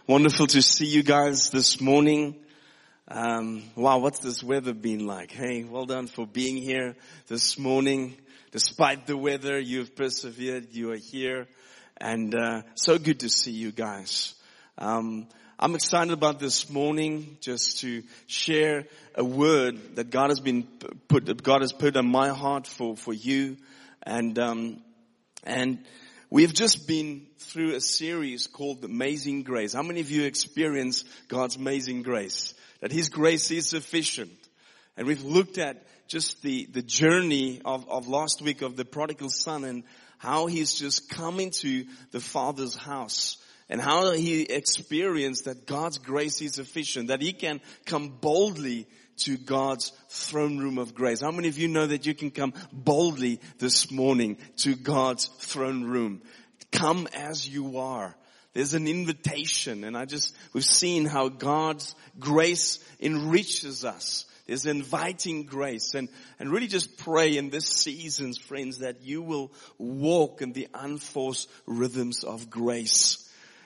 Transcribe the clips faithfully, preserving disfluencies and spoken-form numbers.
Wonderful to see you guys this morning. Um, wow, what's this weather been like? Hey, well done for being here this morning. Despite the weather, you've persevered, you are here. And uh, so good to see you guys. Um, I'm excited about this morning just to share a word that God has been put, that God has put on my heart for, for you. And, um, and we've just been through a series called Amazing Grace. How many of you experience God's amazing grace? That His grace is sufficient. And we've looked at just the, the journey of, of last week of the prodigal son and how he's just come into the Father's house. And how he experienced that God's grace is sufficient, that he can come boldly to God's throne room of grace. How many of you know that you can come boldly this morning to God's throne room? Come as you are. There's an invitation, and I just, we've seen how God's grace enriches us. There's inviting grace, and, and really just pray in this season, friends, that you will walk in the unforced rhythms of grace.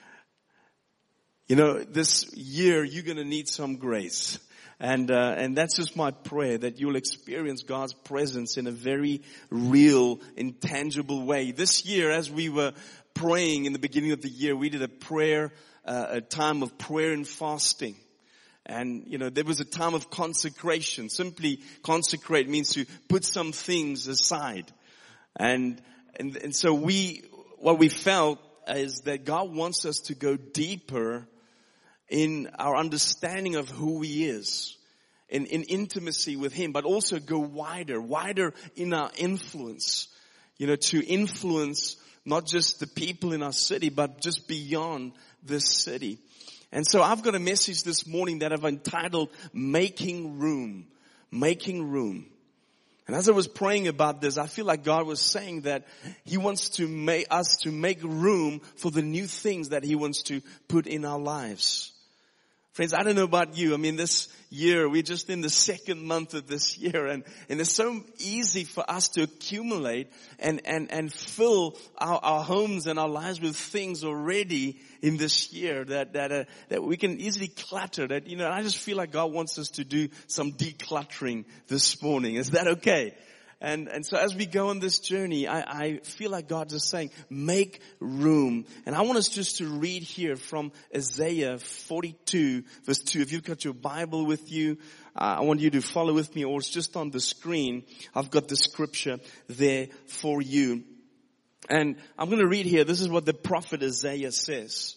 You know, this year you're going to need some grace. And uh, and that's just my prayer, that you'll experience God's presence in a very real, intangible way. This year, as we were praying in the beginning of the year, we did a prayer, uh, a time of prayer and fasting. And, you know, there was a time of consecration. Simply consecrate means to put some things aside. And and, and so we, what we felt is that God wants us to go deeper in our understanding of who He is, in, in intimacy with Him, but also go wider, wider in our influence, you know, to influence not just the people in our city, but just beyond this city. And so I've got a message this morning that I've entitled, Making Room, Making Room. And as I was praying about this, I feel like God was saying that He wants to make us to make room for the new things that He wants to put in our lives. Friends, I don't know about you. I mean, this year, we're just in the second month of this year, and, and it's so easy for us to accumulate and, and, and fill our, our homes and our lives with things already in this year that, that, uh, that we can easily clutter. That, you know, I just feel like God wants us to do some decluttering this morning. Is that okay? And, and so as we go on this journey, I, I feel like God is saying, make room. And I want us just to read here from Isaiah forty-two, verse two. If you've got your Bible with you, uh, I want you to follow with me, or it's just on the screen. I've got the scripture there for you. And I'm going to read here. This is what the prophet Isaiah says.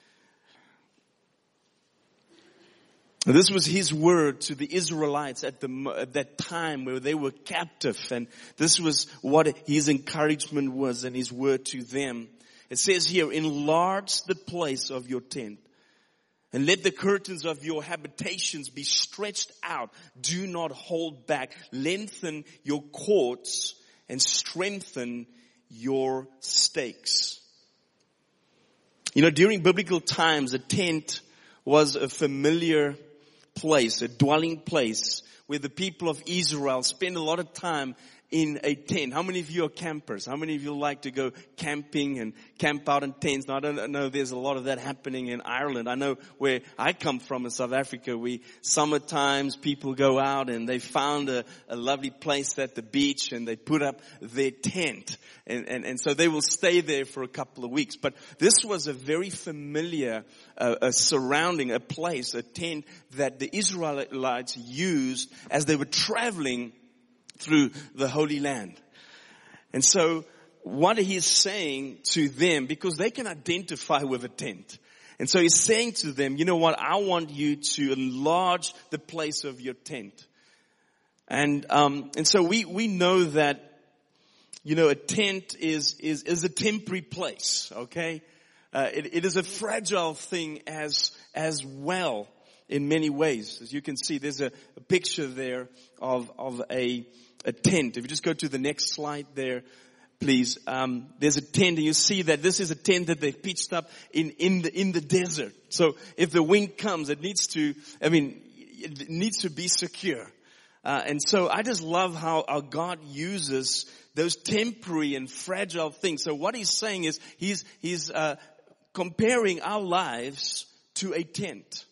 This was his word to the Israelites at, the, at that time where they were captive. And this was what his encouragement was and his word to them. It says here, enlarge the place of your tent and let the curtains of your habitations be stretched out. Do not hold back. Lengthen your cords and strengthen your stakes. You know, during biblical times, a tent was a familiar place, a dwelling place where the people of Israel spend a lot of time in a tent. How many of you are campers? How many of you like to go camping and camp out in tents? Now, I don't know, there's a lot of that happening in Ireland. I know where I come from in South Africa, we, summer times, people go out and they found a, a lovely place at the beach and they put up their tent. And, and, and so they will stay there for a couple of weeks. But this was a very familiar uh, a surrounding, a place, a tent that the Israelites used as they were traveling through the Holy Land. And so what he's saying to them, because they can identify with a tent. And so he's saying to them, you know what, I want you to enlarge the place of your tent. And um and so we we know that, you know, a tent is is is a temporary place, okay? Uh, it, it is a fragile thing as as well in many ways. As you can see, there's a, a picture there of of a a tent. If you just go to the next slide there, please. Um, there's a tent, and you see that this is a tent that they've pitched up in in the in the desert. So if the wind comes, it needs to. I mean, it needs to be secure. Uh, and so I just love how our God uses those temporary and fragile things. So what He's saying is He's He's uh, comparing our lives to a tent.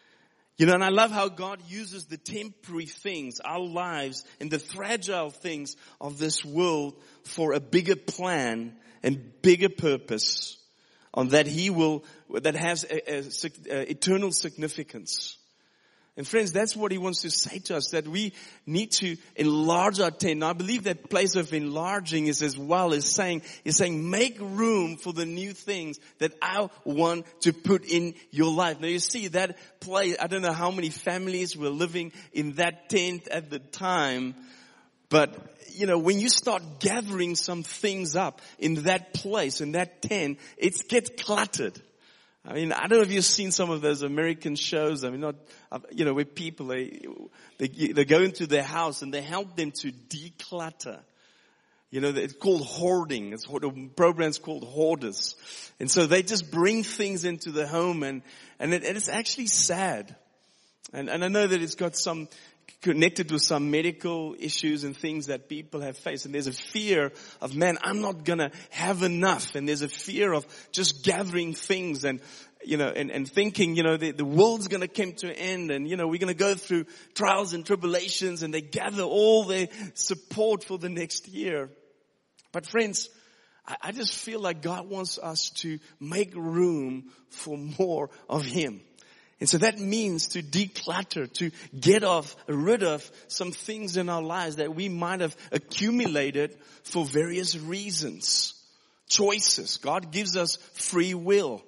You know, and I love how God uses the temporary things, our lives, and the fragile things of this world for a bigger plan and bigger purpose on that He will, that has a, a, a eternal significance. And friends, that's what He wants to say to us, that we need to enlarge our tent. Now, I believe that place of enlarging is as well as saying, is saying, make room for the new things that I want to put in your life. Now, you see that place, I don't know how many families were living in that tent at the time, but, you know, when you start gathering some things up in that place, in that tent, it gets cluttered. I mean, I don't know if you've seen some of those American shows. I mean, not, you know, where people, they, they, they go into their house and they help them to declutter. You know, it's called hoarding. It's the program's called Hoarders. And so they just bring things into the home, and, and, it, and it's actually sad. And, and I know that it's got some, connected with some medical issues and things that people have faced. And there's a fear of, man, I'm not gonna have enough. And there's a fear of just gathering things and, you know, and, and thinking, you know, the, the world's gonna come to an end, and, you know, we're gonna go through trials and tribulations, and they gather all their support for the next year. But friends, I, I just feel like God wants us to make room for more of Him. And so that means to declutter, to get off, rid of some things in our lives that we might have accumulated for various reasons. Choices. God gives us free will.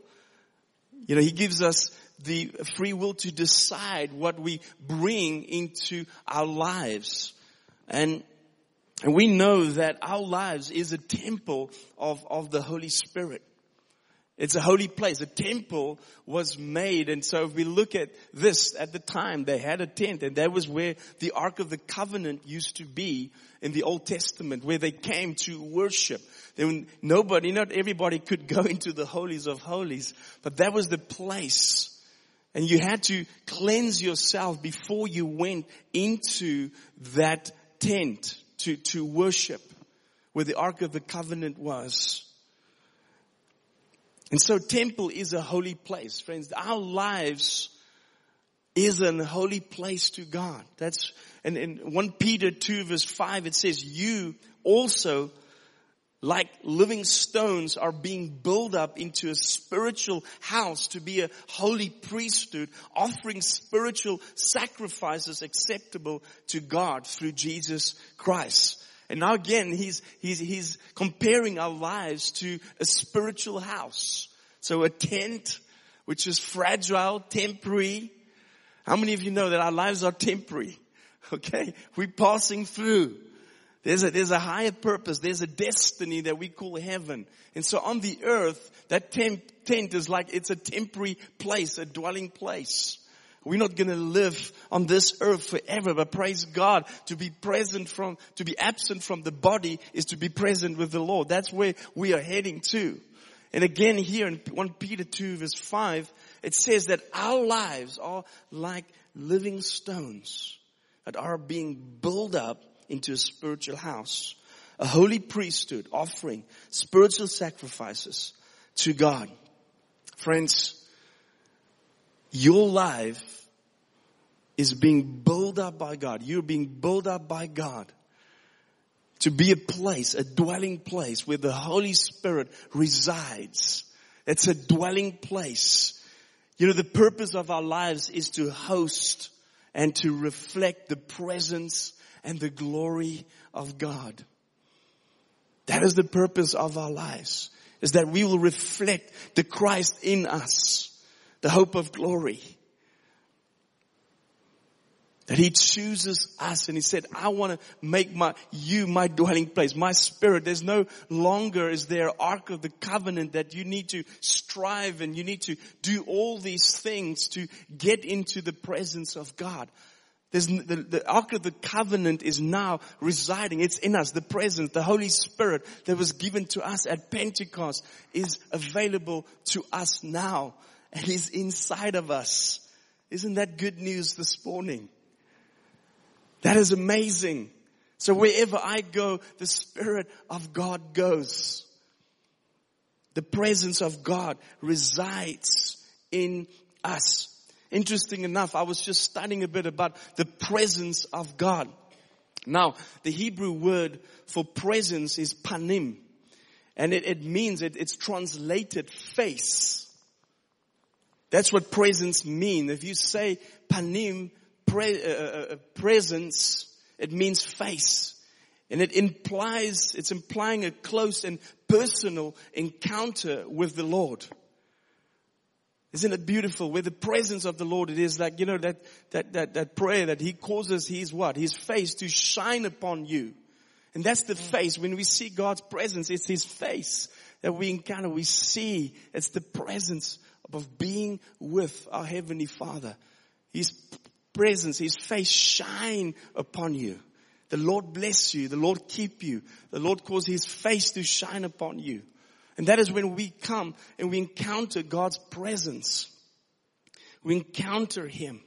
You know, He gives us the free will to decide what we bring into our lives. And, and we know that our lives is a temple of, of the Holy Spirit. It's a holy place. A temple was made. And so if we look at this, at the time, they had a tent. And that was where the Ark of the Covenant used to be in the Old Testament, where they came to worship. Then nobody, not everybody could go into the holies of holies. But that was the place. And you had to cleanse yourself before you went into that tent to, to worship, where the Ark of the Covenant was. And so temple is a holy place, friends. Our lives is a holy place to God. That's, and in First Peter two verse five, it says, you also, like living stones, are being built up into a spiritual house to be a holy priesthood, offering spiritual sacrifices acceptable to God through Jesus Christ. And now again, he's, he's, he's comparing our lives to a spiritual house. So a tent, which is fragile, temporary. How many of you know that our lives are temporary? Okay? We're passing through. There's a, there's a higher purpose. There's a destiny that we call heaven. And so on the earth, that tent, tent is like, it's a temporary place, a dwelling place. We're not going to live on this earth forever, but praise God, to be present from, to be absent from the body is to be present with the Lord. That's where we are heading to. And again here in First Peter two verse five, it says that our lives are like living stones that are being built up into a spiritual house, a holy priesthood offering spiritual sacrifices to God. Friends, your life is being built up by God. You're being built up by God to be a place, a dwelling place where the Holy Spirit resides. It's a dwelling place. You know, the purpose of our lives is to host and to reflect the presence and the glory of God. That is the purpose of our lives, is that we will reflect the Christ in us. The hope of glory. That He chooses us, and He said, I want to make my, you my dwelling place, my spirit. There's no longer is there Ark of the Covenant that you need to strive and you need to do all these things to get into the presence of God. There's, the, the Ark of the Covenant is now residing. It's in us. The presence, the Holy Spirit that was given to us at Pentecost is available to us now. And He's inside of us. Isn't that good news this morning? That is amazing. So wherever I go, the Spirit of God goes. The presence of God resides in us. Interesting enough, I was just studying a bit about the presence of God. Now, the Hebrew word for presence is panim. And it, it means, it, it's translated face. That's what presence means. If you say panim, pre, uh, uh, presence, it means face. And it implies, it's implying a close and personal encounter with the Lord. Isn't it beautiful? Where the presence of the Lord, it is like, you know, that, that, that, that prayer that He causes His what? His face to shine upon you. And that's the face. When we see God's presence, it's His face that we encounter. We see it's the presence of being with our Heavenly Father. His presence, His face shine upon you. The Lord bless you. The Lord keep you. The Lord cause His face to shine upon you. And that is when we come and we encounter God's presence. We encounter Him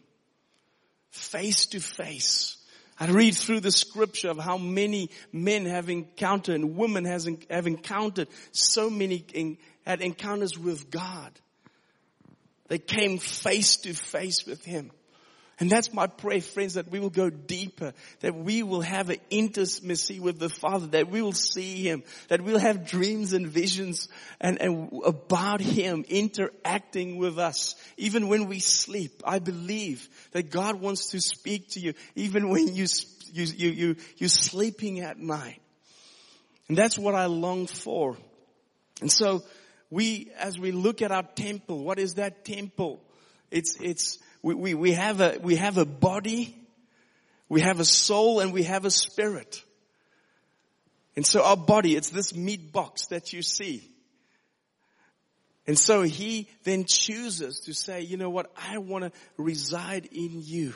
face to face. I read through the scripture of how many men have encountered and women has, have encountered so many, had encounters with God. They came face to face with Him. And that's my prayer, friends, that we will go deeper, that we will have an intimacy with the Father, that we will see Him, that we'll have dreams and visions and, and about Him interacting with us. Even when we sleep, I believe that God wants to speak to you, even when you, you, you, you, you're sleeping at night. And that's what I long for. And so we, as we look at our temple, what is that temple? It's, it's, We, we, we have a, we have a body, we have a soul, and we have a spirit. And so our body, it's this meat box that you see. And so He then chooses to say, you know what, I want to reside in you.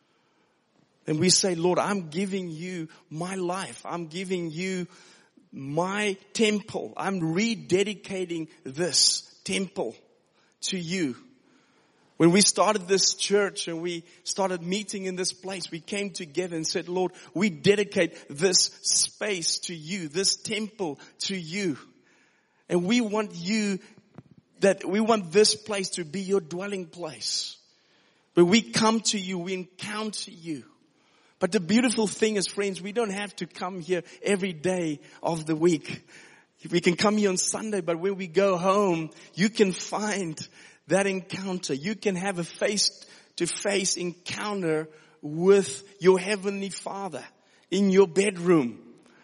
And we say, Lord, I'm giving you my life. I'm giving you my temple. I'm rededicating this temple to you. When we started this church and we started meeting in this place, we came together and said, Lord, we dedicate this space to you, this temple to you. And we want you, that we want this place to be your dwelling place. Where we come to you, we encounter you. But the beautiful thing is, friends, we don't have to come here every day of the week. We can come here on Sunday, but when we go home, you can find that encounter. You can have a face-to-face encounter with your Heavenly Father in your bedroom.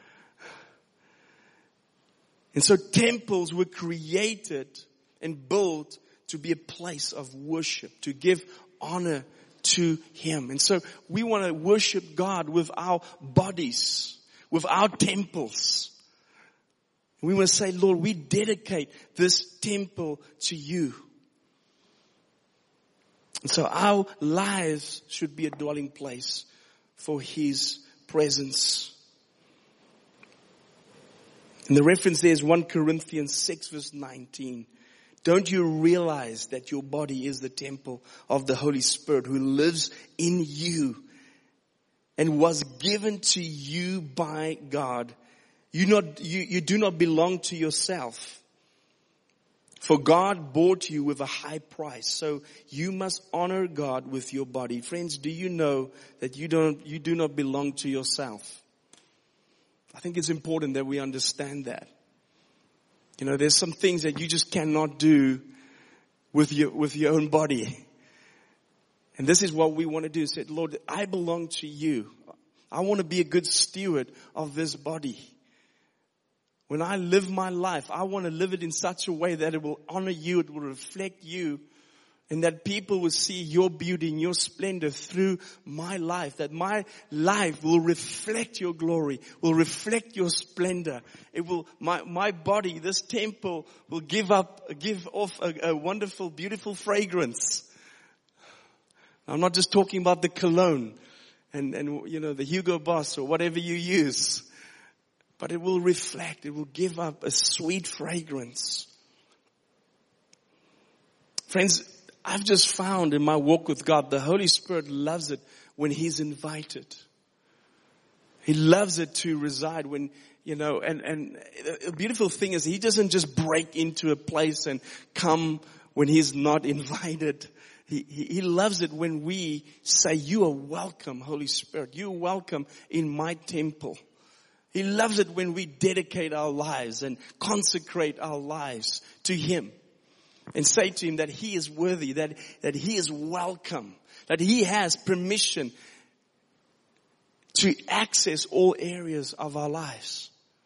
And so temples were created and built to be a place of worship, to give honor to Him. And so we want to worship God with our bodies, with our temples. We want to say, Lord, we dedicate this temple to you. And so our lives should be a dwelling place for His presence. And the reference there is First Corinthians six verse nineteen. Don't you realize that your body is the temple of the Holy Spirit who lives in you and was given to you by God? You not, you, you do not belong to yourself. For God bought you with a high price, so you must honor God with your body. Friends, do you know that you don't, you do not belong to yourself? I think it's important that we understand that. You know, there's some things that you just cannot do with your, with your own body. And this is what we want to do. Say, Lord, I belong to you. I want to be a good steward of this body. When I live my life, I want to live it in such a way that it will honor you, it will reflect you, and that people will see your beauty and your splendor through my life. That my life will reflect your glory, will reflect your splendor. It will, my, my body, this temple will give up, give off a, a wonderful, beautiful fragrance. I'm not just talking about the cologne and, and, you know, the Hugo Boss or whatever you use. But it will reflect, it will give up a sweet fragrance. Friends, I've just found in my walk with God, the Holy Spirit loves it when He's invited. He loves it to reside when, you know, and, and the beautiful thing is He doesn't just break into a place and come when He's not invited. He, he, he loves it when we say, you are welcome, Holy Spirit. You are welcome in my temple. He loves it when we dedicate our lives and consecrate our lives to Him. And say to Him that He is worthy, that, that He is welcome, that He has permission to access all areas of our lives.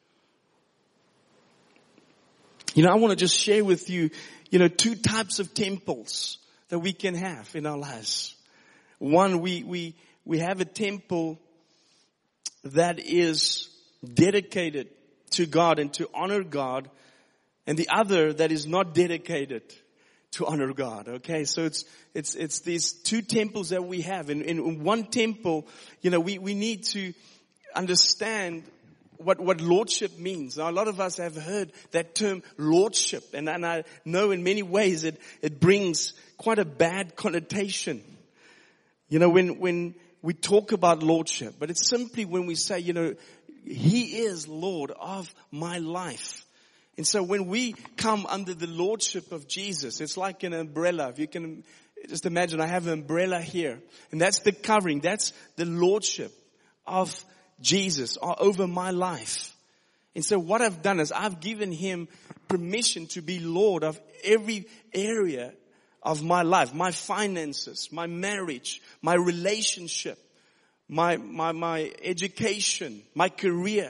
You know, I want to just share with you, you know, two types of temples that we can have in our lives. One, we, we, we have a temple that is dedicated to God and to honor God, and the other that is not dedicated to honor God. Okay, so it's it's it's these two temples that we have. In, in one temple, you know, we, we need to understand what what lordship means. Now, a lot of us have heard that term lordship, and, and I know in many ways it it brings quite a bad connotation. You know, when when we talk about lordship, but it's simply when we say, you know, He is Lord of my life. And so when we come under the lordship of Jesus, it's like an umbrella. If you can just imagine, I have an umbrella here. And that's the covering. That's the lordship of Jesus over my life. And so what I've done is I've given Him permission to be Lord of every area of my life. My finances, my marriage, my relationship, my, my, my education, my career.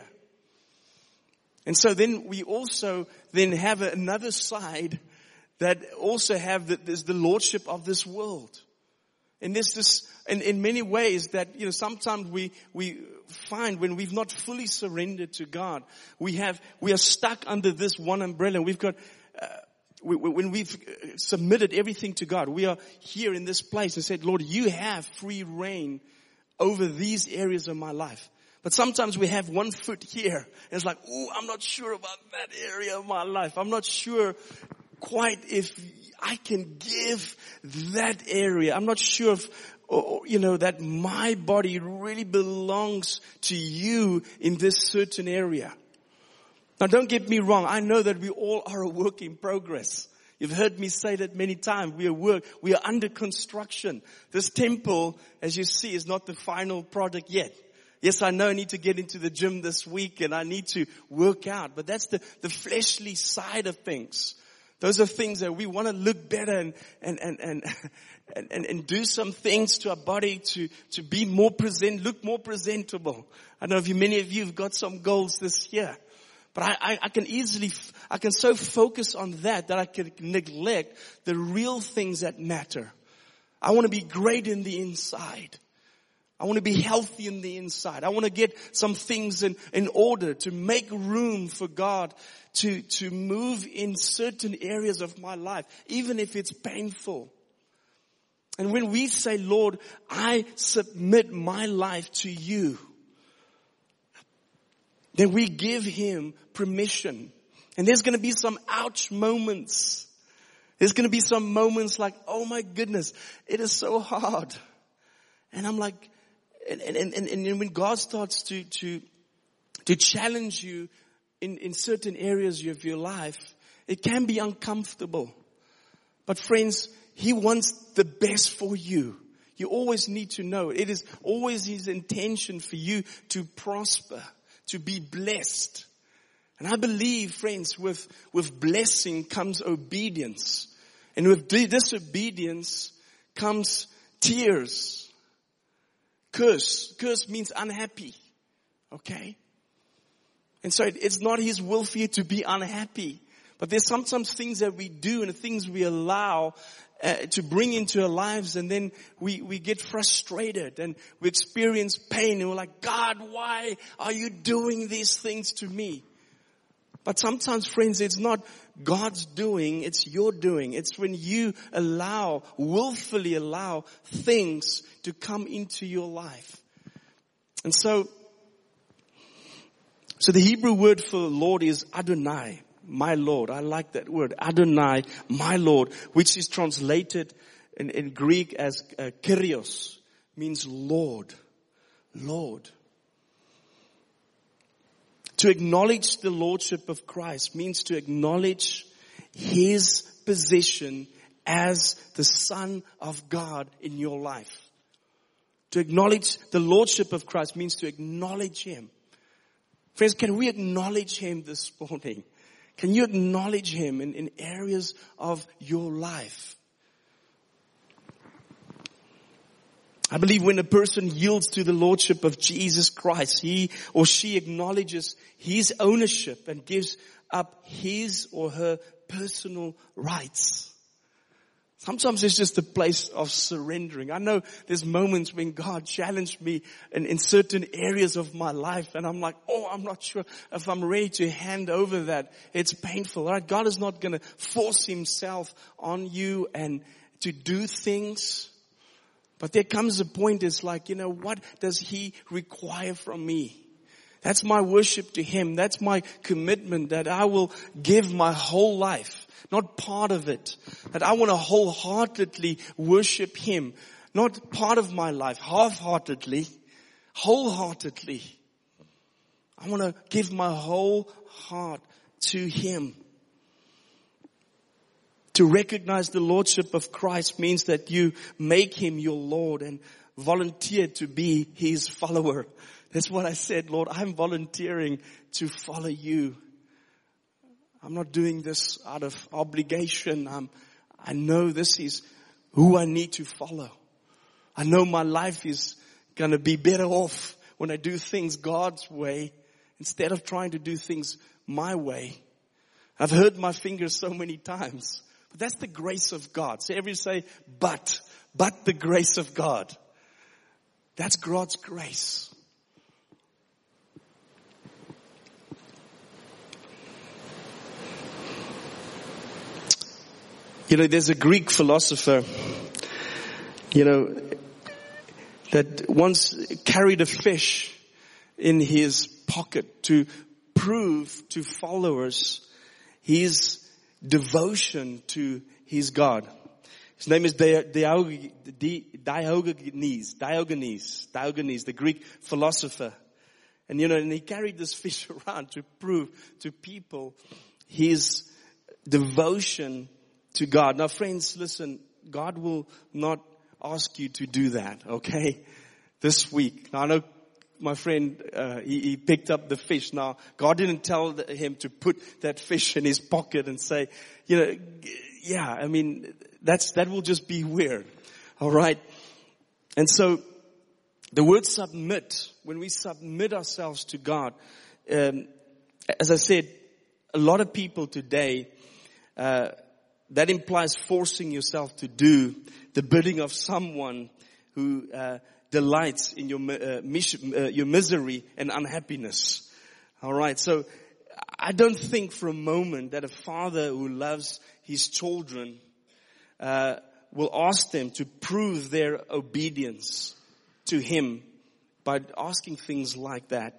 And so then we also then have another side that also have the, there's the lordship of this world. And there's this, in, in many ways that, you know, sometimes we, we find when we've not fully surrendered to God, we have, we are stuck under this one umbrella. We've got, uh, we, when we've submitted everything to God, we are here in this place and said, Lord, you have free reign over these areas of my life. But sometimes we have one foot here. And it's like, oh, I'm not sure about that area of my life. I'm not sure quite if I can give that area. I'm not sure if, or, you know, that my body really belongs to you in this certain area. Now, don't get me wrong. I know that we all are a work in progress. You've heard me say that many times. We are work. We are under construction. This temple, as you see, is not the final product yet. Yes, I know I need to get into the gym this week and I need to work out. But that's the, the fleshly side of things. Those are things that we want to look better and, and, and, and, and, and do some things to our body to, to be more present, look more presentable. I know if you, many of you have got some goals this year. But I, I, I can easily, I can so focus on that that I can neglect the real things that matter. I want to be great in the inside. I want to be healthy in the inside. I want to get some things in, in order to make room for God to, to move in certain areas of my life, even if it's painful. And when we say, Lord, I submit my life to you, then we give Him permission. And there's going to be some ouch moments. There's going to be some moments like, oh my goodness, it is so hard. And I'm like, And, and, and, and when God starts to, to, to challenge you in, in certain areas of your life, it can be uncomfortable. But friends, He wants the best for you. You always need to know it is always His intention for you to prosper, to be blessed. And I believe, friends, with, with blessing comes obedience. And with disobedience comes tears. Curse. Curse means unhappy. Okay? And so it, it's not His will for you to be unhappy. But there's sometimes things that we do and things we allow uh, to bring into our lives, and then we, we get frustrated and we experience pain and we're like, God, why are you doing these things to me? But sometimes, friends, it's not God's doing, it's your doing. It's when you allow, willfully allow things to come into your life. And so, so the Hebrew word for Lord is Adonai, my Lord. I like that word, Adonai, my Lord, which is translated in, in Greek as uh, Kyrios, means Lord, Lord. To acknowledge the Lordship of Christ means to acknowledge His position as the Son of God in your life. To acknowledge the Lordship of Christ means to acknowledge Him. Friends, can we acknowledge Him this morning? Can you acknowledge Him in, in areas of your life? I believe when a person yields to the Lordship of Jesus Christ, he or she acknowledges His ownership and gives up his or her personal rights. Sometimes it's just a place of surrendering. I know there's moments when God challenged me in, in certain areas of my life, and I'm like, oh, I'm not sure if I'm ready to hand over that. It's painful, all right? God is not going to force Himself on you and to do things. But there comes a point, it's like, you know, what does He require from me? That's my worship to Him. That's my commitment that I will give my whole life, not part of it. That I want to wholeheartedly worship Him, not part of my life, half-heartedly, wholeheartedly. I want to give my whole heart to Him. To recognize the Lordship of Christ means that you make Him your Lord and volunteer to be His follower. That's what I said, Lord, I'm volunteering to follow You. I'm not doing this out of obligation. I'm, I know this is who I need to follow. I know my life is going to be better off when I do things God's way instead of trying to do things my way. I've hurt my fingers so many times. But that's the grace of God. So everybody say, but, but the grace of God. That's God's grace. You know, there's a Greek philosopher, you know, that once carried a fish in his pocket to prove to followers his devotion to his God. His name is Diogenes, Diogenes, Diogenes, the Greek philosopher. And you know, and he carried this fish around to prove to people his devotion to God. Now friends, listen, God will not ask you to do that, okay? This week. Now I know my friend, uh, he, he picked up the fish. Now, God didn't tell him to put that fish in his pocket and say, you know, yeah, I mean, that's, that will just be weird. All right. And so the word submit, when we submit ourselves to God, um, as I said, a lot of people today, uh, that implies forcing yourself to do the bidding of someone who, uh, delights in your uh, mis- uh, your misery and unhappiness. All right. So I don't think for a moment that a father who loves his children uh, will ask them to prove their obedience to him by asking things like that.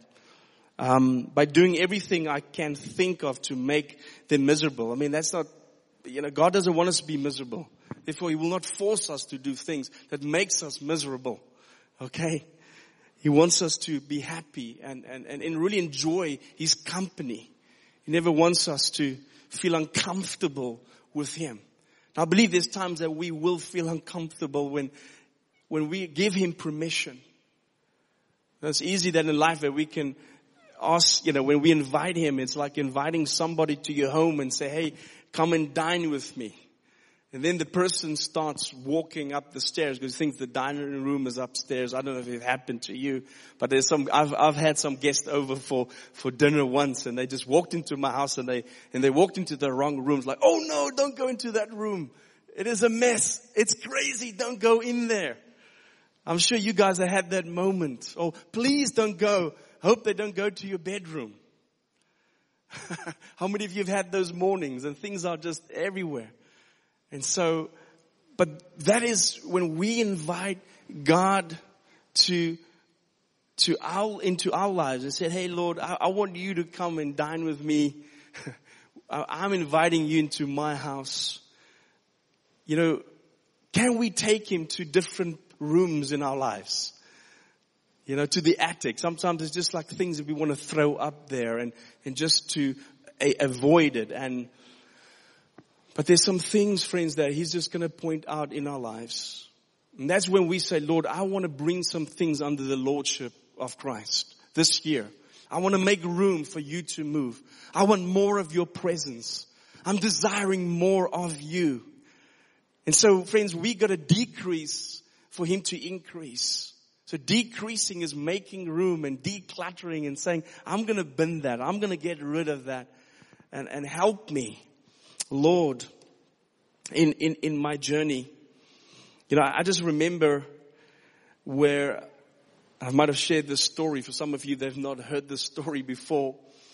Um, by doing everything I can think of to make them miserable. I mean, that's not, you know, God doesn't want us to be miserable. Therefore, He will not force us to do things that makes us miserable. Okay? He wants us to be happy and, and, and, and really enjoy His company. He never wants us to feel uncomfortable with Him. Now, I believe there's times that we will feel uncomfortable when, when we give Him permission. Now, it's easy that in life that we can ask, you know, when we invite Him, it's like inviting somebody to your home and say, hey, come and dine with me. And then the person starts walking up the stairs because he thinks the dining room is upstairs. I don't know if it happened to you, but there's some, I've, I've had some guests over for, for dinner once and they just walked into my house and they, and they walked into the wrong rooms like, oh no, don't go into that room. It is a mess. It's crazy. Don't go in there. I'm sure you guys have had that moment. Oh, please don't go. Hope they don't go to your bedroom. How many of you have had those mornings and things are just everywhere? And so, but that is when we invite God to, to our, into our lives and said, hey Lord, I, I want you to come and dine with me. I'm inviting you into my house. You know, can we take Him to different rooms in our lives? You know, to the attic. Sometimes it's just like things that we want to throw up there and, and just to a, avoid it. And But there's some things, friends, that He's just going to point out in our lives. And that's when we say, Lord, I want to bring some things under the Lordship of Christ this year. I want to make room for You to move. I want more of Your presence. I'm desiring more of You. And so, friends, we got to decrease for Him to increase. So decreasing is making room and decluttering and saying, I'm going to bin that. I'm going to get rid of that. And, and help me, Lord, in, in, in my journey. You know, I just remember where I might have shared this story. For some of you that have not heard this story before,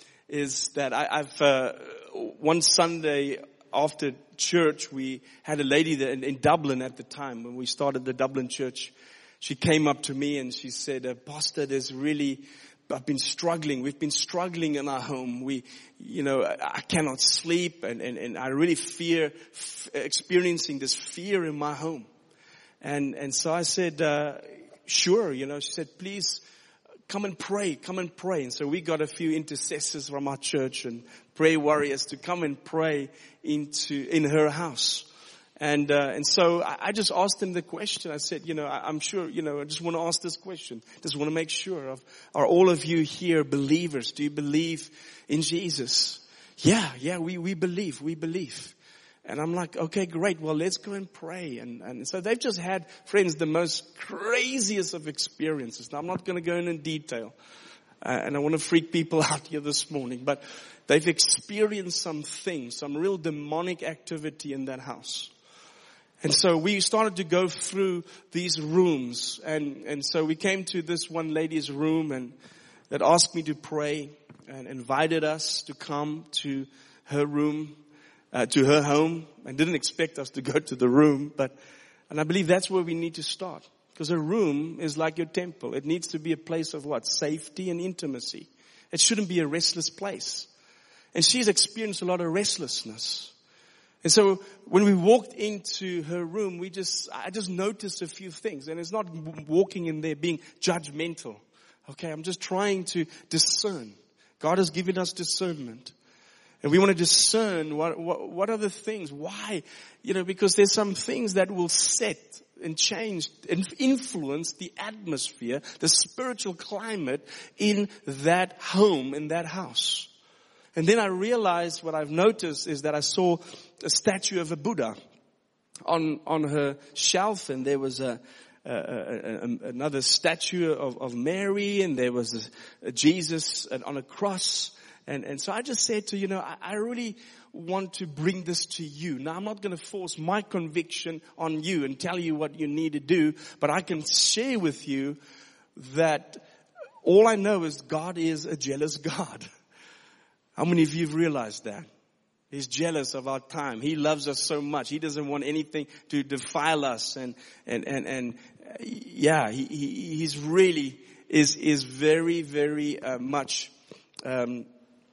is that I, I've, uh, one Sunday after church, we had a lady that in, in Dublin at the time when we started the Dublin church. She came up to me and she said, uh, Pastor, there's really, I've been struggling. We've been struggling in our home. We, you know, I, I cannot sleep and, and, and I really fear f- experiencing this fear in my home. And, and so I said, uh, sure, you know, she said, please come and pray, come and pray. And so we got a few intercessors from our church and prayer warriors to come and pray into, in her house. And, uh, and so I, I just asked them the question. I said, you know, I, I'm sure, you know, I just want to ask this question. Just want to make sure of, are all of you here believers? Do you believe in Jesus? Yeah, yeah, we, we believe, we believe. And I'm like, okay, great. Well, let's go and pray. And, and so they've just had, friends, the most craziest of experiences. Now, I'm not going to go into detail. Uh, and I want to freak people out here this morning. But they've experienced some things, some real demonic activity in that house. And so we started to go through these rooms. And, and so we came to this one lady's room and that asked me to pray and invited us to come to her room. Uh, to her home, and didn't expect us to go to the room, but, and I believe that's where we need to start. Because a room is like your temple. It needs to be a place of what? Safety and intimacy. It shouldn't be a restless place. And she's experienced a lot of restlessness. And so when we walked into her room, we just, I just noticed a few things. And it's not walking in there being judgmental. Okay, I'm just trying to discern. God has given us discernment. And we want to discern what, what, what are the things, why, you know, because there's some things that will set and change and influence the atmosphere, the spiritual climate in that home, in that house. And then I realized what I've noticed is that I saw a statue of a Buddha on, on her shelf, and there was a, a, a, a another statue of, of Mary, and there was a, a Jesus on a cross. And, and so I just said to, you know, I, I really want to bring this to you. Now, I'm not going to force my conviction on you and tell you what you need to do, but I can share with you that all I know is God is a jealous God. How many of you have realized that? He's jealous of our time. He loves us so much. He doesn't want anything to defile us. And, and, and, and yeah, he, he, he's really is, is very, very uh, much, um,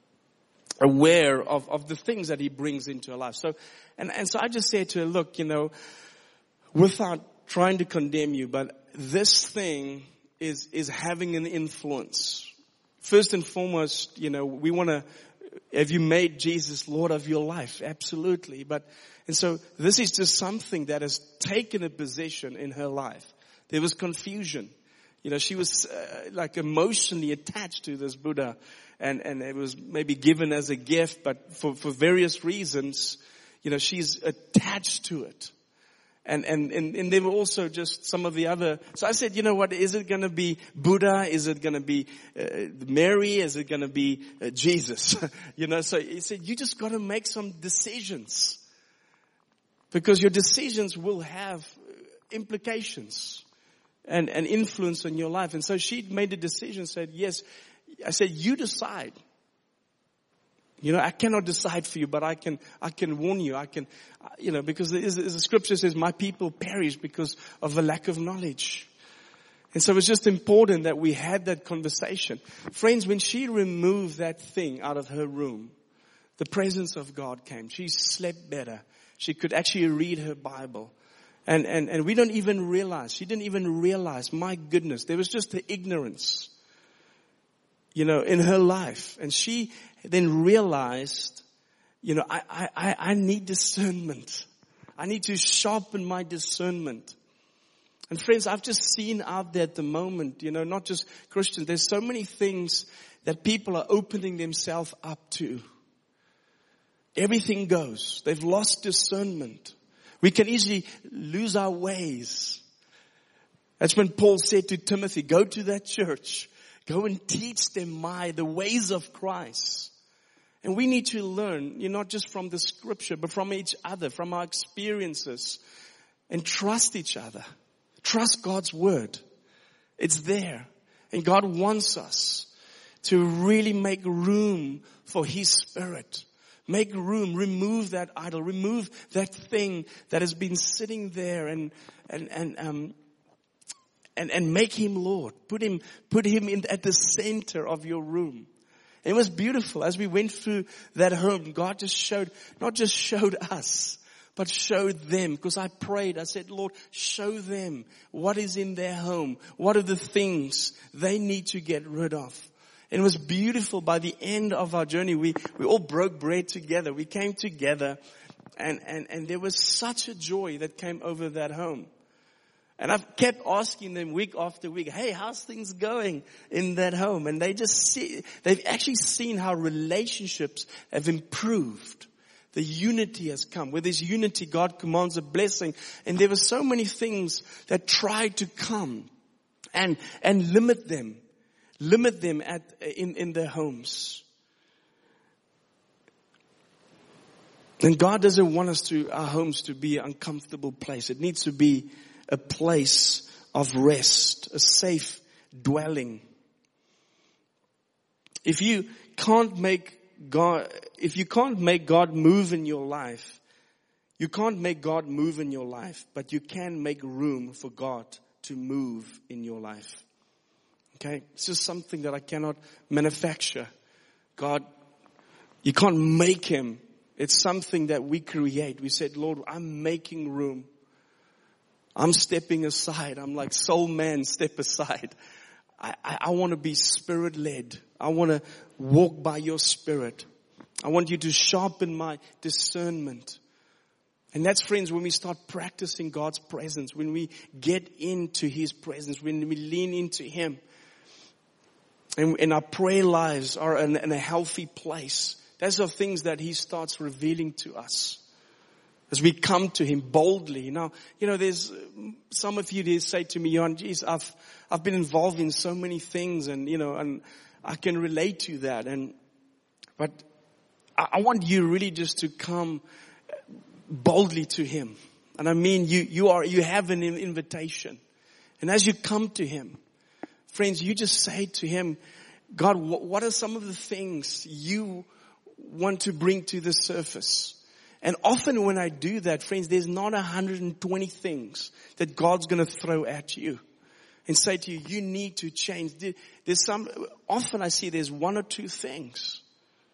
aware of, of the things that He brings into our life. So, and, and so I just said to her, look, you know, without trying to condemn you, but this thing is, is having an influence. First and foremost, you know, we want to, have you made Jesus Lord of your life? Absolutely. But, and so this is just something that has taken a position in her life. There was confusion. You know, she was uh, like emotionally attached to this Buddha. And, and it was maybe given as a gift, but for, for various reasons, you know, she's attached to it. And, and, and, and there were also just some of the other, so I said, you know what, is it going to be Buddha? Is it going to be uh, Mary? Is it going to be uh, Jesus? You know, so he said, you just got to make some decisions. Because your decisions will have implications and, and influence on your life. And so she made a decision, said, yes, I said, you decide. You know, I cannot decide for you, but I can, I can warn you. I can, you know, because the, the scripture says, my people perish because of a lack of knowledge. And so it's just important that we had that conversation. Friends, when she removed that thing out of her room, the presence of God came. She slept better. She could actually read her Bible. And, and, and we don't even realize, she didn't even realize, my goodness, there was just the ignorance, you know, in her life. And she then realized You know, I, I, I need discernment. I need to sharpen my discernment. And friends, I've just seen out there at the moment, you know, not just Christians, there's so many things that people are opening themselves up to. Everything goes. They've lost discernment. We can easily lose our ways. That's when Paul said to Timothy, go to that church. Go and teach them my, the ways of Christ. And we need to learn, you know, not just from the scripture, but from each other, from our experiences. And trust each other. Trust God's word. It's there. And God wants us to really make room for His Spirit. Make room, remove that idol, remove that thing that has been sitting there and, and, and, um, and, and make Him Lord. Put Him, put Him in, at the center of your room. It was beautiful. As we went through that home, God just showed, not just showed us, but showed them. Because I prayed, I said, Lord, show them what is in their home. What are the things they need to get rid of? And it was beautiful. By the end of our journey, we, we all broke bread together. We came together and, and, and there was such a joy that came over that home. And I've kept asking them week after week, hey, how's things going in that home? And they just see, they've actually seen how relationships have improved. The unity has come. With this unity, God commands a blessing. And there were so many things that tried to come and, and limit them. Limit them at, in, in their homes. And God doesn't want us to, our homes to be an uncomfortable place. It needs to be a place of rest, a safe dwelling. If you can't make God, if you can't make God move in your life, you can't make God move in your life, but you can make room for God to move in your life. Okay? It's just something that I cannot manufacture. God, you can't make Him. It's something that we create. We said, Lord, I'm making room. I'm stepping aside. I'm like, soul man, step aside. I, I, I want to be Spirit led. I want to walk by your Spirit. I want you to sharpen my discernment. And that's, friends, when we start practicing God's presence, when we get into His presence, when we lean into Him, and, and our prayer lives are in, in a healthy place. Those are things that He starts revealing to us. As we come to Him boldly. Now, you know, there's, some of you did say to me, Johan, geez, I've, I've been involved in so many things and, you know, and I can relate to that. And, but I, I want you really just to come boldly to Him. And I mean, you, you are, you have an invitation. And as you come to Him, friends, you just say to Him, God, what, what are some of the things you want to bring to the surface? And often when I do that, friends, there's not one hundred twenty things that God's going to throw at you and say to you, you need to change. There's some, often I see there's one or two things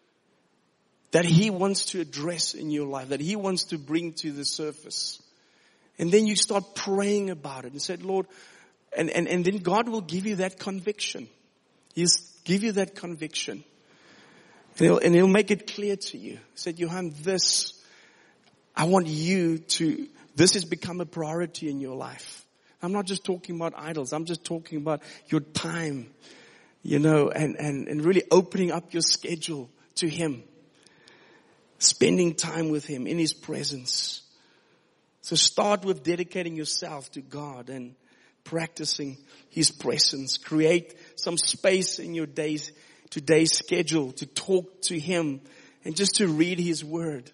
that He wants to address in your life, that He wants to bring to the surface. And then you start praying about it and say, Lord, and, and, and then God will give you that conviction. He'll give you that conviction. And He'll, and he'll make it clear to you. He said, Johan, this, I want you to, this has become a priority in your life. I'm not just talking about idols. I'm just talking about your time, you know, and, and, and really opening up your schedule to Him. Spending time with Him in His presence. So start with dedicating yourself to God and practicing His presence. Create some space in your days, today's schedule to talk to Him and just to read His Word.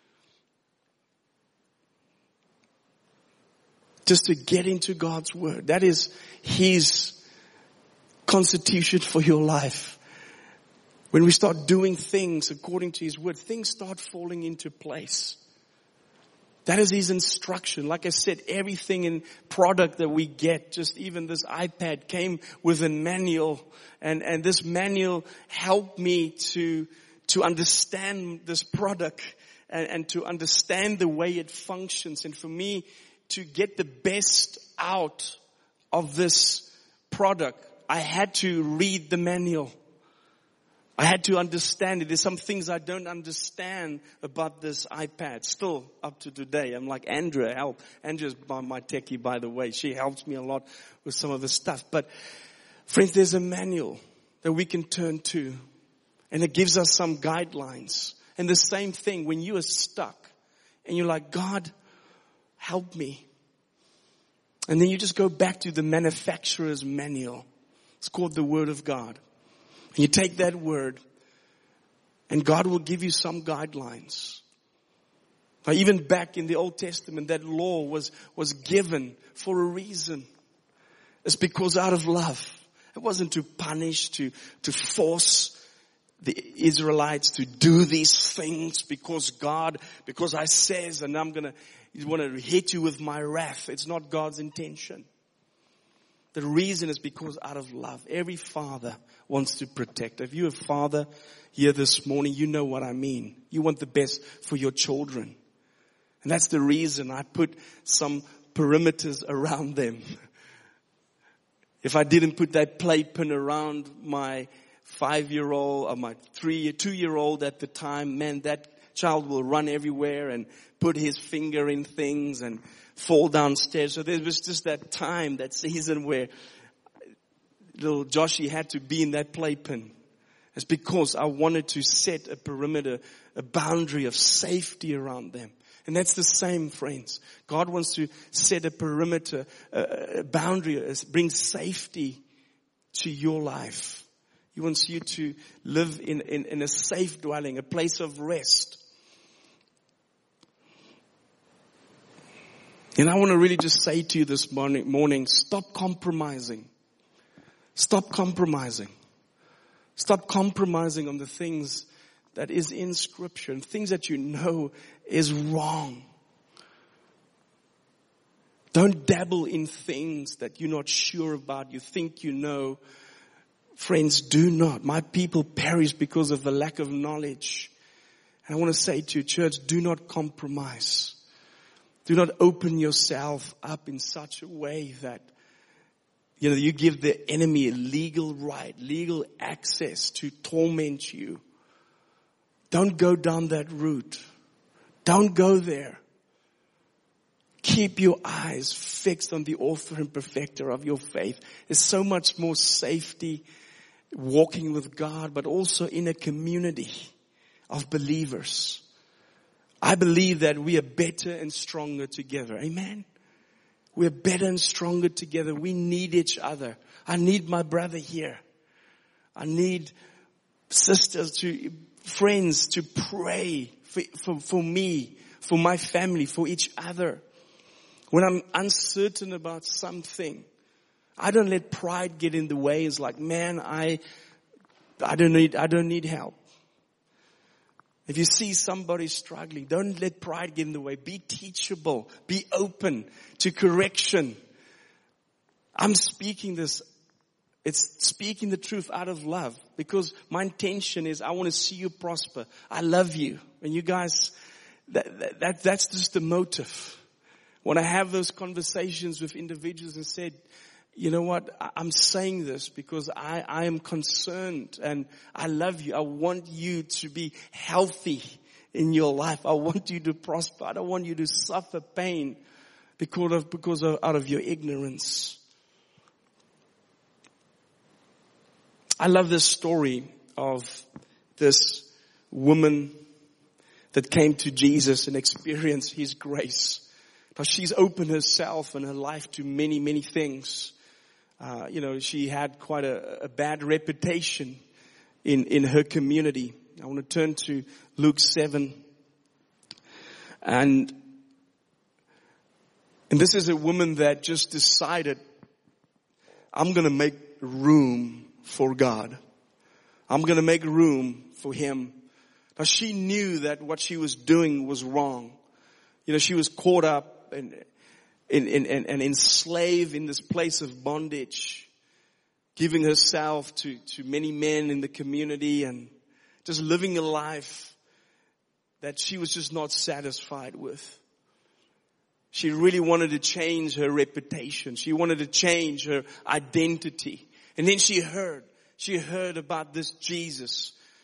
Just to get into God's Word. That is His constitution for your life. When we start doing things according to His Word, things start falling into place. That is His instruction. Like I said, everything in product that we get, just even this iPad came with a manual. And, and this manual helped me to, to understand this product and, and to understand the way it functions. And for me, to get the best out of this product, I had to read the manual. I had to understand it. There's some things I don't understand about this iPad. Still up to today. I'm like, Andrea, help. Andrea's my techie, by the way. She helps me a lot with some of the stuff. But friends, there's a manual that we can turn to. And it gives us some guidelines. And the same thing, when you are stuck and you're like, God, help me. And then you just go back to the manufacturer's manual. It's called the Word of God. And you take that word and God will give you some guidelines. Now, even back in the Old Testament, that law was, was given for a reason. It's because out of love. It wasn't to punish, to, to force the Israelites to do these things because God, because I says, and I'm going to want to hit you with my wrath. It's not God's intention. The reason is because out of love. Every father wants to protect. If you're a father here this morning, you know what I mean. You want the best for your children. And that's the reason I put some perimeters around them. If I didn't put that playpen around my five-year-old or my three, two-year-old at the time, man, that child will run everywhere and put his finger in things and fall downstairs. So there was just that time, that season where little Joshy had to be in that playpen. It's because I wanted to set a perimeter, a boundary of safety around them. And that's the same, friends. God wants to set a perimeter, a boundary, bring safety to your life. He wants you to live in, in, in a safe dwelling, a place of rest. And I want to really just say to you this morning, morning, stop compromising. Stop compromising. Stop compromising on the things that is in Scripture and things that you know is wrong. Don't dabble in things that you're not sure about, you think you know. Friends, do not. My people perish because of the lack of knowledge. And I want to say to you, church, do not compromise. Do not open yourself up in such a way that, you know, you give the enemy a legal right, legal access to torment you. Don't go down that route. Don't go there. Keep your eyes fixed on the author and perfecter of your faith. There's so much more safety walking with God, but also in a community of believers. I believe that we are better and stronger together. Amen. We're better and stronger together. We need each other. I need my brother here. I need sisters, to friends to pray for, for, for me, for my family, for each other. When I'm uncertain about something, I don't let pride get in the way. It's like, man, I, I don't need, I don't need help. If you see somebody struggling, don't let pride get in the way. Be teachable. Be open to correction. I'm speaking this, it's speaking the truth out of love, because my intention is I want to see you prosper. I love you. And you guys, that, that, that that's just the motive. When I have those conversations with individuals and said, you know what, I'm saying this because I, I am concerned and I love you. I want you to be healthy in your life. I want you to prosper. I don't want you to suffer pain because of, because of, out of your ignorance. I love this story of this woman that came to Jesus and experienced His grace. Now she's opened herself and her life to many, many things. Uh, you know, she had quite a, a bad reputation in, in her community. I want to turn to Luke seven. And, and this is a woman that just decided, I'm going to make room for God. I'm going to make room for Him. Now she knew that what she was doing was wrong. You know, she was caught up and And, and, and enslaved in this place of bondage, giving herself to, to many men in the community and just living a life that she was just not satisfied with. She really wanted to change her reputation. She wanted to change her identity. And then she heard, she heard about this Jesus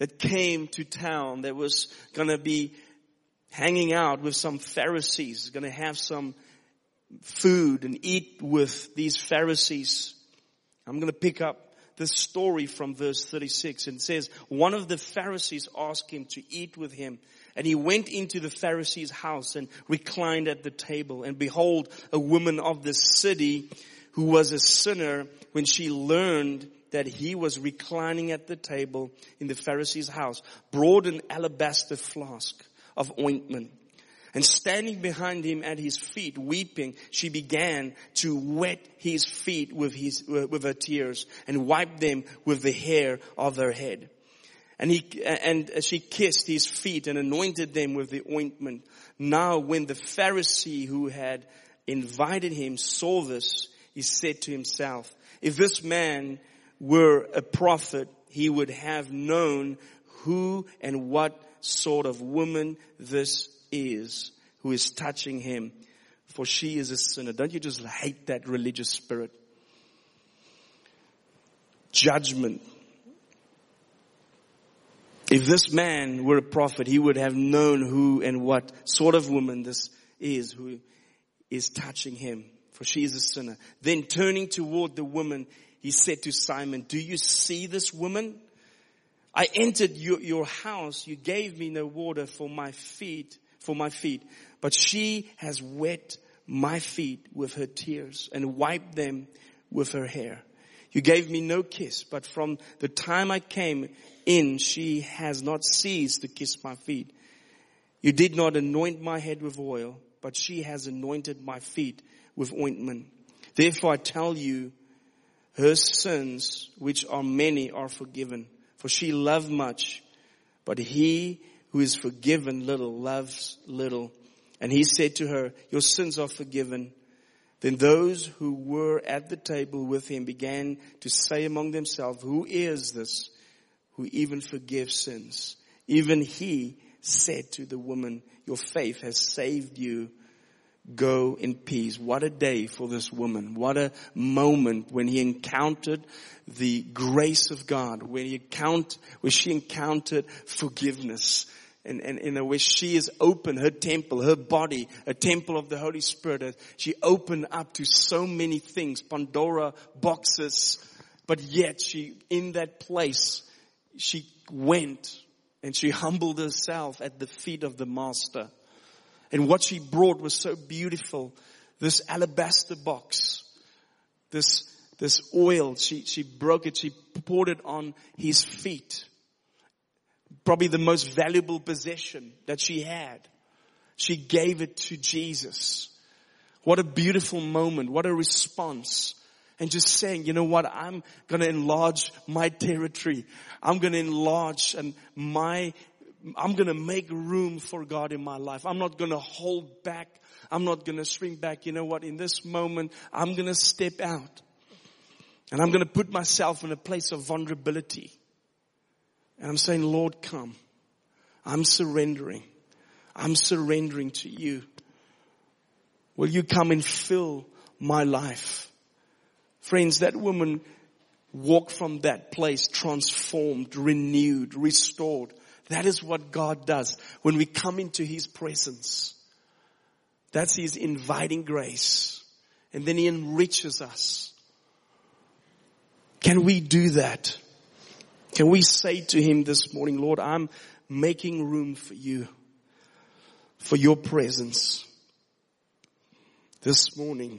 that came to town that was going to be hanging out with some Pharisees, going to have some food and eat with these Pharisees. I'm going to pick up this story from verse thirty-six. And it says, one of the Pharisees asked him to eat with him. And he went into the Pharisee's house and reclined at the table. And behold, a woman of the city who was a sinner, when she learned that he was reclining at the table in the Pharisee's house, brought an alabaster flask of ointment. And standing behind him at his feet, weeping, she began to wet his feet with his with her tears and wipe them with the hair of her head. And he and she kissed his feet and anointed them with the ointment. Now when the Pharisee who had invited him saw this, he said to himself, if this man were a prophet, he would have known who and what sort of woman this is who is touching him, for she is a sinner. Don't you just hate that religious spirit? Judgment. If this man were a prophet, he would have known who and what sort of woman this is who is touching him, for she is a sinner. Then turning toward the woman, he said to Simon, do you see this woman? I entered your, your house. You gave me no water for my feet, for my feet, but she has wet my feet with her tears and wiped them with her hair. You gave me no kiss, but from the time I came in, she has not ceased to kiss my feet. You did not anoint my head with oil, but she has anointed my feet with ointment. Therefore I tell you, her sins, which are many, are forgiven. For she loved much, but he who is forgiven little loves little. And he said to her, your sins are forgiven. Then those who were at the table with him began to say among themselves, who is this who even forgives sins? Even he said to the woman, your faith has saved you. Go in peace. What a day for this woman. What a moment when he encountered the grace of God, when he encountered, when she encountered forgiveness. And, and, you know, where she is open, her temple, her body, a temple of the Holy Spirit. She opened up to so many things, Pandora boxes. But yet she, in that place, she went and she humbled herself at the feet of the Master. And what she brought was so beautiful. This alabaster box, this, this oil, she, she broke it, she poured it on his feet. Probably the most valuable possession that she had. She gave it to Jesus. What a beautiful moment. What a response. And just saying, you know what, I'm going to enlarge my territory. I'm going to enlarge and my, I'm going to make room for God in my life. I'm not going to hold back. I'm not going to shrink back. You know what, in this moment, I'm going to step out. And I'm going to put myself in a place of vulnerability. And I'm saying, Lord, come. I'm surrendering. I'm surrendering to you. Will you come and fill my life? Friends, that woman walked from that place transformed, renewed, restored. That is what God does when we come into his presence. That's his inviting grace. And then he enriches us. Can we do that? Can we say to him this morning, Lord, I'm making room for you, for your presence this morning.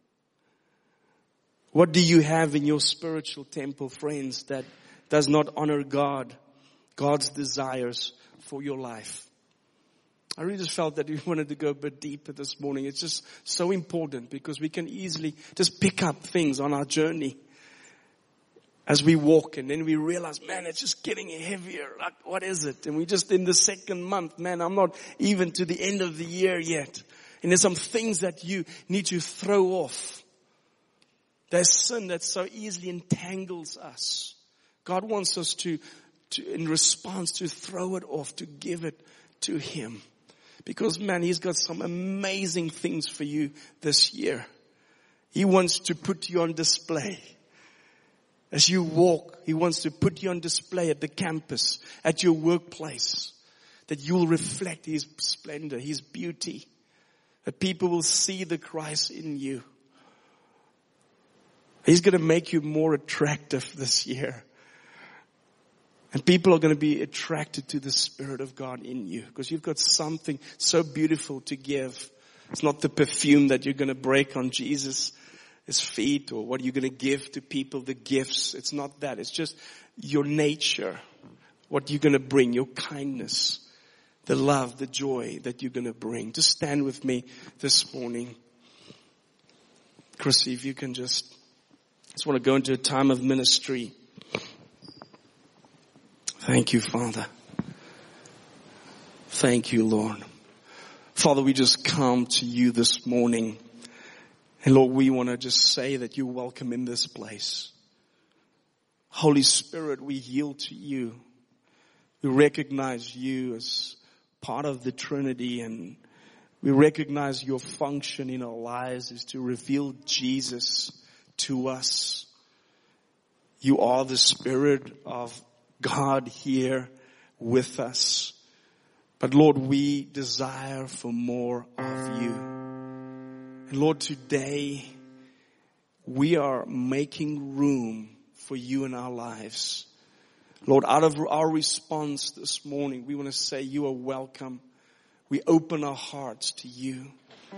What do you have in your spiritual temple, friends, that does not honor God, God's desires for your life? I really just felt that we wanted to go a bit deeper this morning. It's just so important because we can easily just pick up things on our journey as we walk, and then we realize, man, it's just getting heavier. Like, what is it? And we just in the second month, man, I'm not even to the end of the year yet. And there's some things that you need to throw off. There's sin that so easily entangles us. God wants us to, to, in response, to throw it off, to give it to him. Because, man, he's got some amazing things for you this year. He wants to put you on display. As you walk, He wants to put you on display at the campus, at your workplace, that you will reflect His splendor, His beauty, that people will see the Christ in you. He's going to make you more attractive this year. And people are going to be attracted to the Spirit of God in you because you've got something so beautiful to give. It's not the perfume that you're going to break on Jesus' feet or what you're going to give to people, the gifts. It's not that. It's just your nature, what you're going to bring, your kindness, the love, the joy that you're going to bring. Just stand with me this morning. Chrissy, if you can just, just want to go into a time of ministry. Thank you, Father. Thank you, Lord. Father, we just come to you this morning. And Lord, we want to just say that you're welcome in this place. Holy Spirit, we yield to you. We recognize you as part of the Trinity, and we recognize your function in our lives is to reveal Jesus to us. You are the Spirit of God here with us. But Lord, we desire for more of you. And Lord, today we are making room for you in our lives. Lord, out of our response this morning, we want to say you are welcome. We open our hearts to you.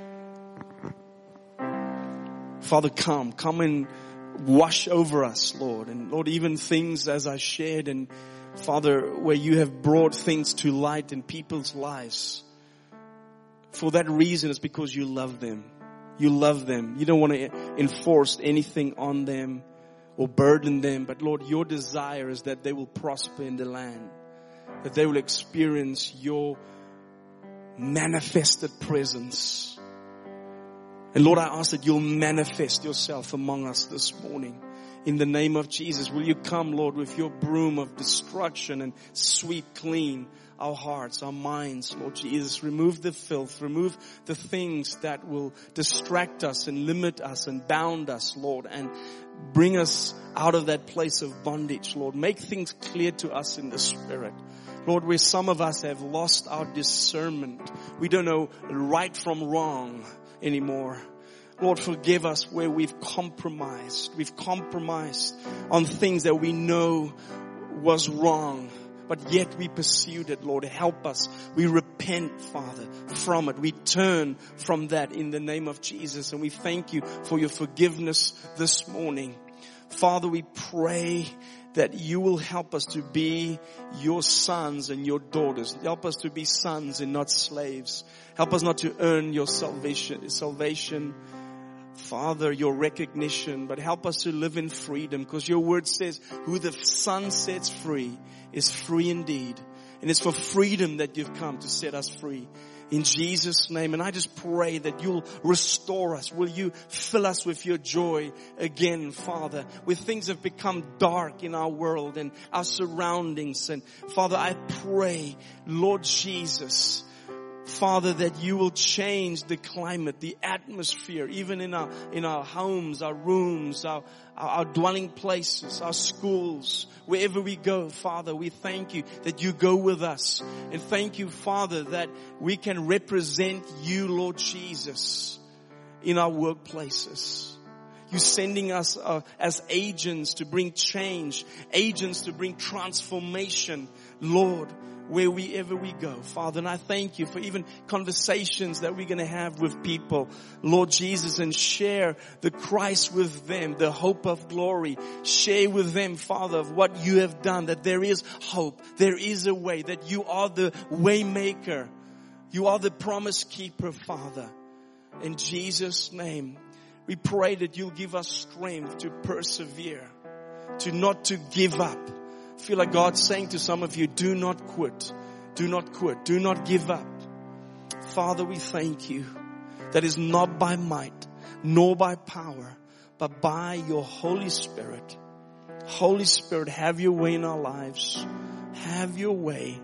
Father, come. Come and wash over us, Lord. And Lord, even things as I shared, and Father, where you have brought things to light in people's lives. For that reason, it's because you love them. You love them. You don't want to enforce anything on them or burden them. But Lord, your desire is that they will prosper in the land. That they will experience your manifested presence. And Lord, I ask that you'll manifest yourself among us this morning. In the name of Jesus, will you come, Lord, with your broom of destruction and sweep clean our hearts, our minds, Lord Jesus. Remove the filth, remove the things that will distract us and limit us and bound us, Lord, and bring us out of that place of bondage, Lord. Make things clear to us in the Spirit. Lord, where some of us have lost our discernment, we don't know right from wrong anymore. Lord, forgive us where we've compromised. We've compromised on things that we know was wrong, but yet we pursued it, Lord. Help us. We repent, Father, from it. We turn from that in the name of Jesus. And we thank you for your forgiveness this morning. Father, we pray that you will help us to be your sons and your daughters. Help us to be sons and not slaves. Help us not to earn your salvation, salvation, Father, your recognition, but help us to live in freedom, because your word says, who the Son sets free is free indeed. And it's for freedom that you've come to set us free. In Jesus' name. And I just pray that you'll restore us. Will you fill us with your joy again, Father, where things have become dark in our world and our surroundings. And Father, I pray, Lord Jesus, Father, that you will change the climate, the atmosphere, even in our, in our homes, our rooms, our, our, our dwelling places, our schools, wherever we go. Father, we thank you that you go with us. And thank you, Father, that we can represent you, Lord Jesus, in our workplaces. You're sending us uh, as agents to bring change, agents to bring transformation, Lord, wherever we go, Father. And I thank you for even conversations that we're going to have with people, Lord Jesus, and share the Christ with them, the hope of glory. Share with them, Father, of what you have done, that there is hope, there is a way, that you are the way maker. You are the promise keeper, Father. In Jesus' name, we pray that you'll give us strength to persevere, to not to give up. I feel like God's saying to some of you, do not quit. Do not quit. Do not give up. Father, we thank you. That is not by might, nor by power, but by your Holy Spirit. Holy Spirit, have your way in our lives. Have your way.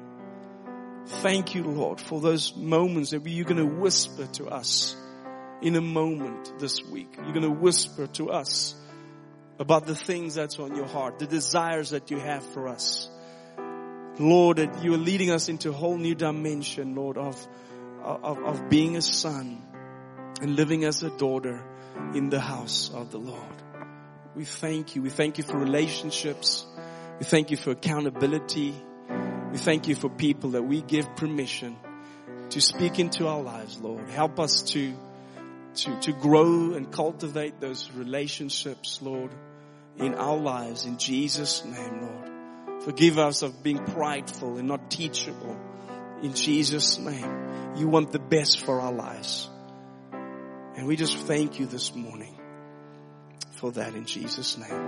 Thank you, Lord, for those moments that you're going to whisper to us in a moment this week. You're going to whisper to us about the things that's on your heart, the desires that you have for us. Lord, that you are leading us into a whole new dimension, Lord, of, of, of being a son and living as a daughter in the house of the Lord. We thank you. We thank you for relationships. We thank you for accountability. We thank you for people that we give permission to speak into our lives, Lord. Help us to, to, to grow and cultivate those relationships, Lord, in our lives. In Jesus' name, Lord. Forgive us of being prideful and not teachable. In Jesus' name. You want the best for our lives. And we just thank you this morning for that in Jesus' name.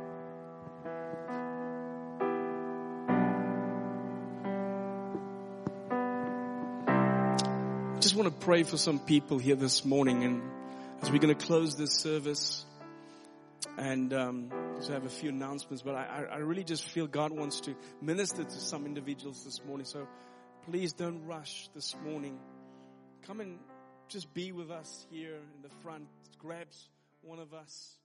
I just want to pray for some people here this morning, and as we're going to close this service and um, just have a few announcements, but I, I really just feel God wants to minister to some individuals this morning. So please don't rush this morning. Come and just be with us here in the front. Grab one of us.